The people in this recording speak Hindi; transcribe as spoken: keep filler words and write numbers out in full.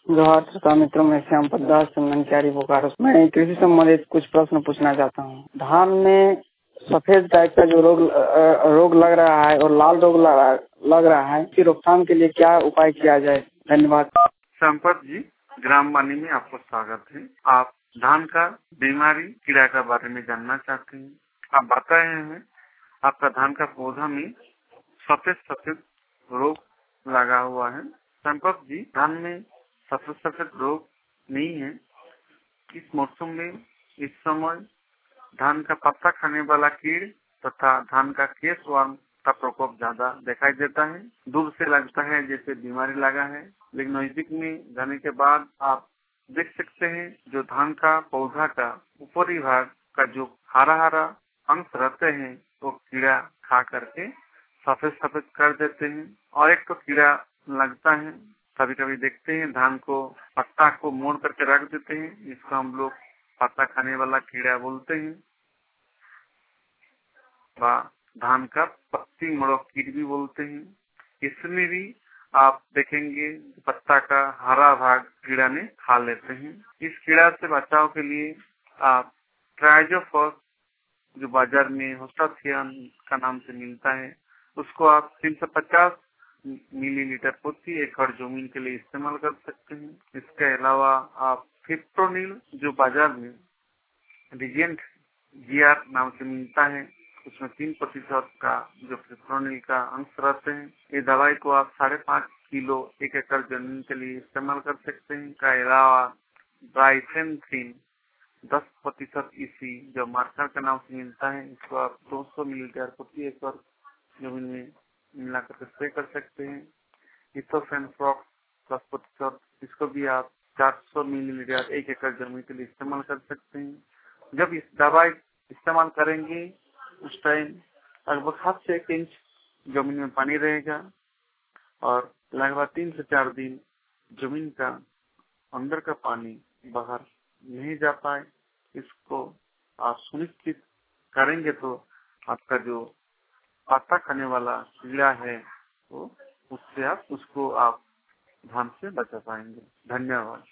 जोहार श्रोता मित्रों, मैं श्याम पद्दास चंदनचारी बोकारो। मैं कृषि संबंधित कुछ प्रश्न पूछना चाहता हूँ। धान में सफेद टाइप का जो रोग रोग लग रहा है और लाल रोग लग रहा है, इसकी रोकथाम के लिए क्या उपाय किया जाए? धन्यवाद। संपत जी, ग्राम वाणी में आपको स्वागत है। आप धान का बीमारी कीड़ा के बारे में जानना चाहते हैं। आप बताए हैं आपका धान का पौधा में सफेद सफेद रोग लगा हुआ है। संपत जी, धान में सफेद सफेद रोग नहीं है। इस मौसम में इस समय धान का पत्ता खाने वाला कीड़ तथा धान का केस वर्म का प्रकोप ज्यादा दिखाई देता है। दूर से लगता है जैसे बीमारी लगा है, लेकिन नजदीक में जाने के बाद आप देख सकते हैं जो धान का पौधा का ऊपरी भाग का जो हरा हरा अंश रहते हैं वो कीड़ा खा करके सफेद सफेद कर देते हैं। और एक तो कीड़ा लगता है, कभी कभी देखते हैं धान को पत्ता को मोड़ करके रख देते हैं, इसको हम लोग पत्ता खाने वाला कीड़ा बोलते हैं। धान का पत्ती मोड़क कीट भी बोलते हैं। इसमें भी आप देखेंगे पत्ता का हरा भाग कीड़ा ने खा लेते हैं। इस कीड़ा से बचाव के लिए आप ट्राइजोफॉस जो बाजार में होस्टाथियन का नाम से मिलता है, उसको आप तीन सौ पचास मिलीलीटर प्रति एकड़ जमीन के लिए इस्तेमाल कर सकते हैं। इसके अलावा आप फिप्रोनिल जो बाजार में रिजेंट जीआर नाम से मिलता है, उसमें तीन प्रतिशत का जो फिप्रोनिल का अंश रहते हैं, ये दवाई को आप साढ़े पाँच किलो एक एकड़ जमीन के लिए इस्तेमाल कर सकते हैं। इसके अलावा ब्राइफेनथ्रिन दस प्रतिशत इसी जो मार्कर के नाम से मिलता है, इसको आप दो सौ मिलीलीटर प्रति एकड़ जमीन में मिलाकर स्प्रे कर सकते हैं। इथोफेनफ्रॉक्स दस प्रतिशत, इसको भी आप चार सौ मिलीलीटर एक एकड़ जमीन के लिए इस्तेमाल कर सकते हैं। जब इस दवाई इस्तेमाल करेंगे उस टाइम लगभग हाथ से एक इंच जमीन में पानी रहेगा और लगभग तीन से चार दिन जमीन का अंदर का पानी बाहर नहीं जा पाए, इसको आप सुनिश्चित करेंगे तो आपका जो पत्ता खाने वाला कीड़ा है वो उससे आप उसको आप धान से बचा पाएंगे। धन्यवाद।